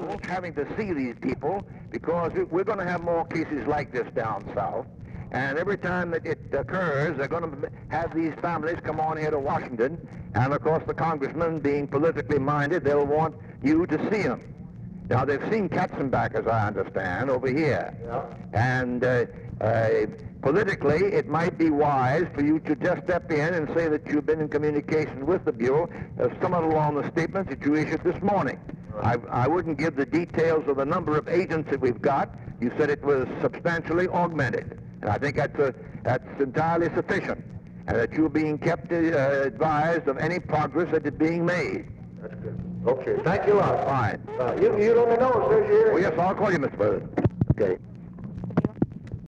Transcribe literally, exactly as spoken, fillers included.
having to see these people, because we're going to have more cases like this down south. And every time that it occurs, they're going to have these families come on here to Washington. And, of course, the congressmen, being politically minded, they'll want you to see them. Now, they've seen Katzenbach, as I understand, over here. Yeah. And uh, uh, politically, it might be wise for you to just step in and say that you've been in communication with the Bureau, uh, somewhat along the statements that you issued this morning. Right. I, I wouldn't give the details of the number of agents that we've got. You said it was substantially augmented. And I think that's, a, that's entirely sufficient, and that you're being kept uh, advised of any progress that is being made. That's good. Okay, thank you a lot. Fine. Uh, you, you let me know as soon as you're here. Oh, yes, I'll call you, Mister President. Okay.